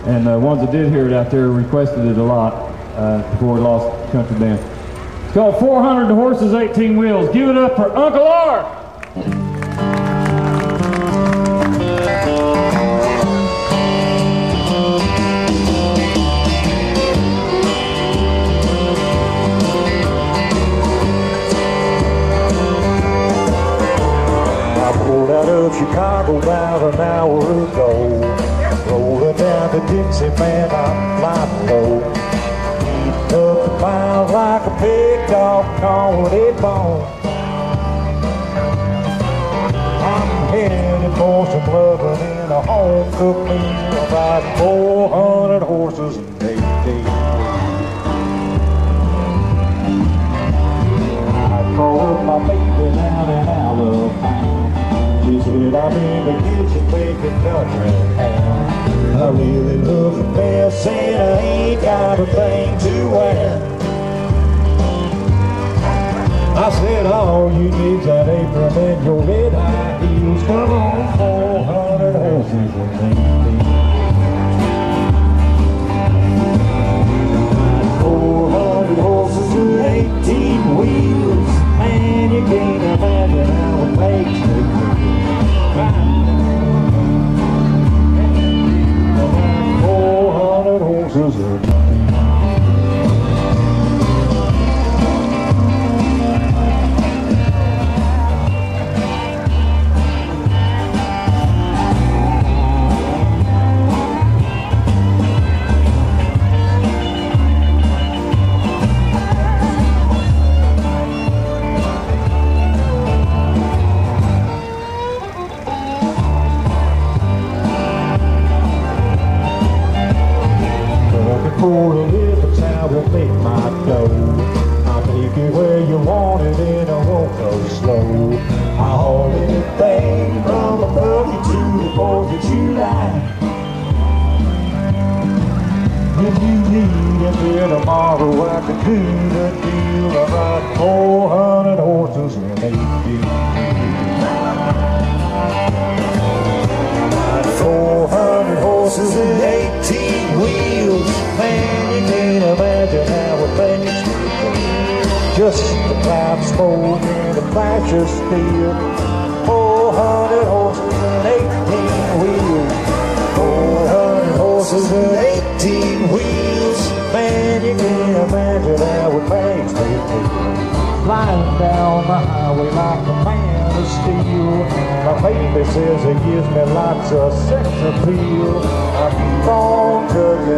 And the ones that did hear it out there requested it a lot before we lost country dance. It's called 400 Horses, 18 Wheels. Give it up for Uncle R. Pulled out of Chicago about an hour ago, rolling down the Dixieland, I'm flying low, eating up the miles like a big dog calling it bone. I'm headed for some loving in a home-cooked meal, riding 400 horses in 8 days. I called up my baby down in Alabama. She said, I'm in the kitchen making country ham. I really love the best and I ain't got a thing to wear. I said, all you need's that apron and your red high heels. Come on, 400 horses and 400 horses and 18 wheels. Man, you can't imagine how it makes me feel. 400 horses and for a living town will make my dough. I'll take you where you want it and I won't go slow. I'll haul anything from the buggy to the 4th of July. If you need it here tomorrow, I can do the deal. I ride 400 horses and 8 wheels. 400 horses and 18 wheels. Man, you can't imagine how it makes me feel. Just the cloud of smoke and the flash of steel. 400 horses and 18 wheels. 400 horses and 18 wheels. Man, you can't imagine how it makes me feel. Flying down the highway like a man of steel. My baby says it gives me lots of sex appeal. I keep on tugging